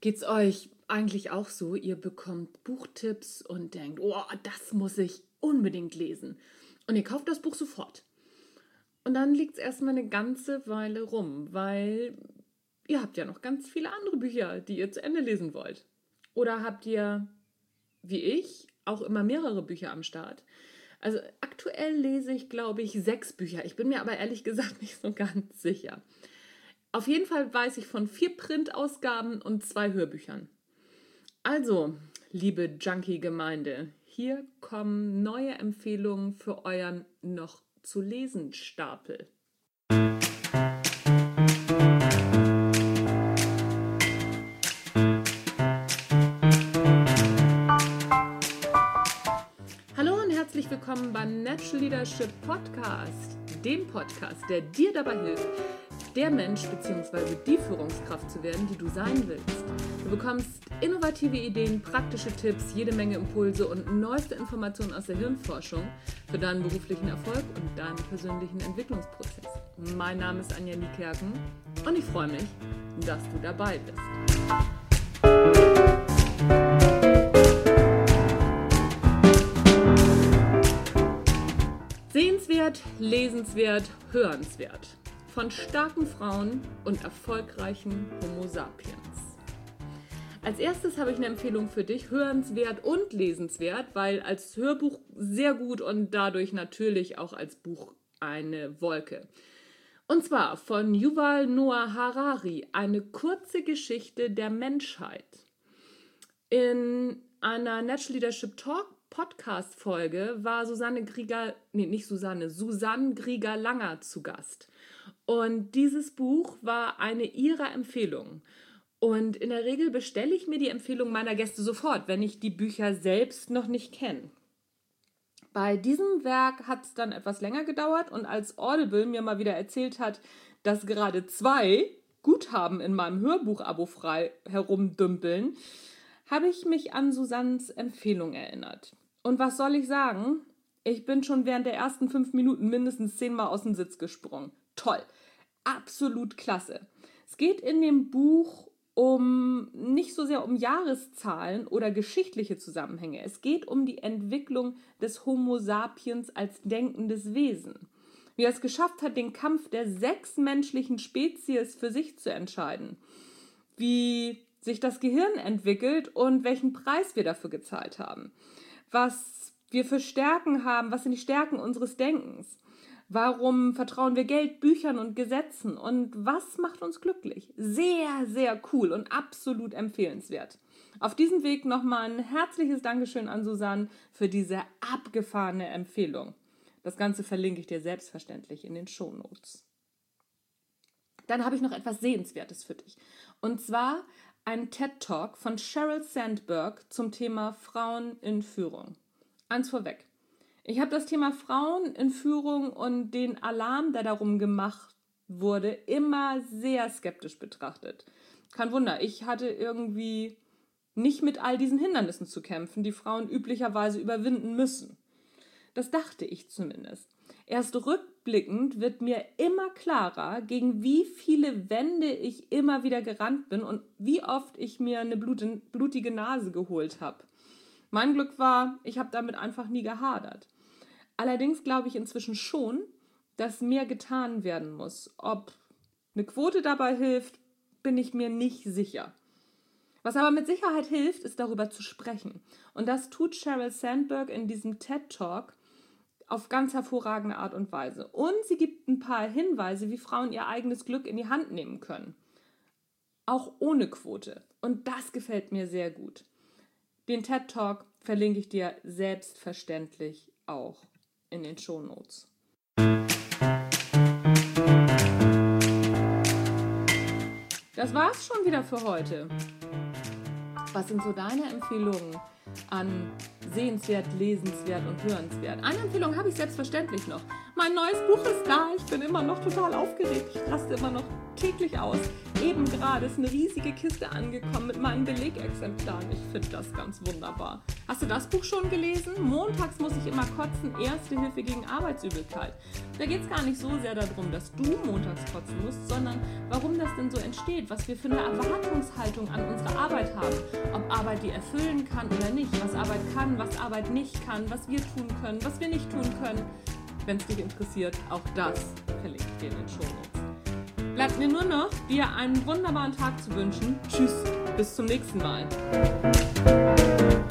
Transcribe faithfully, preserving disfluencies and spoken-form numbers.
Geht's euch eigentlich auch so? Ihr bekommt Buchtipps und denkt, oh, das muss ich unbedingt lesen. Und ihr kauft das Buch sofort. Und dann liegt es erstmal eine ganze Weile rum, weil ihr habt ja noch ganz viele andere Bücher, die ihr zu Ende lesen wollt. Oder habt ihr, wie ich, auch immer mehrere Bücher am Start? Also aktuell lese ich, glaube ich, sechs Bücher. Ich bin mir aber ehrlich gesagt nicht so ganz sicher. Auf jeden Fall weiß ich von vier Printausgaben und zwei Hörbüchern. Also, liebe Junkie-Gemeinde, hier kommen neue Empfehlungen für euren noch zu lesen Stapel. Hallo und herzlich willkommen beim Natural Leadership Podcast, dem Podcast, der dir dabei hilft, der Mensch bzw. die Führungskraft zu werden, die du sein willst. Du bekommst innovative Ideen, praktische Tipps, jede Menge Impulse und neueste Informationen aus der Hirnforschung für deinen beruflichen Erfolg und deinen persönlichen Entwicklungsprozess. Mein Name ist Anja Niekerken und ich freue mich, dass du dabei bist. Sehenswert, lesenswert, hörenswert. Von starken Frauen und erfolgreichen Homo sapiens. Als erstes habe ich eine Empfehlung für dich, hörenswert und lesenswert, weil als Hörbuch sehr gut und dadurch natürlich auch als Buch eine Wolke. Und zwar von Yuval Noah Harari, eine kurze Geschichte der Menschheit. In einer Natural Leadership Talk Podcast-Folge war Susanne Grieger, nee, nicht Susanne, Susanne Grieger-Langer zu Gast. Und dieses Buch war eine ihrer Empfehlungen. Und in der Regel bestelle ich mir die Empfehlung meiner Gäste sofort, wenn ich die Bücher selbst noch nicht kenne. Bei diesem Werk hat es dann etwas länger gedauert und als Audible mir mal wieder erzählt hat, dass gerade zwei Guthaben in meinem Hörbuch-Abo frei herumdümpeln, habe ich mich an Susannes Empfehlung erinnert. Und was soll ich sagen? Ich bin schon während der ersten fünf Minuten mindestens zehnmal aus dem Sitz gesprungen. Toll, absolut klasse. Es geht in dem Buch um nicht so sehr um Jahreszahlen oder geschichtliche Zusammenhänge. Es geht um die Entwicklung des Homo sapiens als denkendes Wesen. Wie er es geschafft hat, den Kampf der sechs menschlichen Spezies für sich zu entscheiden. Wie sich das Gehirn entwickelt und welchen Preis wir dafür gezahlt haben. Was wir für Stärken haben, was sind die Stärken unseres Denkens? Warum vertrauen wir Geld, Büchern und Gesetzen? Und was macht uns glücklich? Sehr, sehr cool und absolut empfehlenswert. Auf diesem Weg nochmal ein herzliches Dankeschön an Susanne für diese abgefahrene Empfehlung. Das Ganze verlinke ich dir selbstverständlich in den Shownotes. Dann habe ich noch etwas Sehenswertes für dich. Und zwar ein TED-Talk von Sheryl Sandberg zum Thema Frauen in Führung. Eins vorweg. Ich habe das Thema Frauen in Führung und den Alarm, der darum gemacht wurde, immer sehr skeptisch betrachtet. Kein Wunder, ich hatte irgendwie nicht mit all diesen Hindernissen zu kämpfen, die Frauen üblicherweise überwinden müssen. Das dachte ich zumindest. Erst rückblickend wird mir immer klarer, gegen wie viele Wände ich immer wieder gerannt bin und wie oft ich mir eine blutige Nase geholt habe. Mein Glück war, ich habe damit einfach nie gehadert. Allerdings glaube ich inzwischen schon, dass mehr getan werden muss. Ob eine Quote dabei hilft, bin ich mir nicht sicher. Was aber mit Sicherheit hilft, ist darüber zu sprechen. Und das tut Sheryl Sandberg in diesem TED-Talk auf ganz hervorragende Art und Weise. Und sie gibt ein paar Hinweise, wie Frauen ihr eigenes Glück in die Hand nehmen können. Auch ohne Quote. Und das gefällt mir sehr gut. Den TED-Talk verlinke ich dir selbstverständlich auch in den Shownotes. Das war's schon wieder für heute. Was sind so deine Empfehlungen an sehenswert, lesenswert und hörenswert? Eine Empfehlung habe ich selbstverständlich noch. Mein neues Buch ist da. Ich bin immer noch total aufgeregt. Ich raste immer noch täglich aus. eben gerade ist eine riesige Kiste angekommen mit meinen Belegexemplaren. Ich finde das ganz wunderbar. Hast du das Buch schon gelesen? Montags muss ich immer kotzen, Erste Hilfe gegen Arbeitsübelkeit. Da geht es gar nicht so sehr darum, dass du montags kotzen musst, sondern warum das denn so entsteht, was wir für eine Erwartungshaltung an unsere Arbeit haben. Ob Arbeit die erfüllen kann oder nicht, was Arbeit kann, was Arbeit nicht kann, was wir tun können, was wir nicht tun können. Wenn es dich interessiert, auch das verlinke ich dir in den Shownotes. Bleibt mir nur noch, dir einen wunderbaren Tag zu wünschen. Tschüss, bis zum nächsten Mal.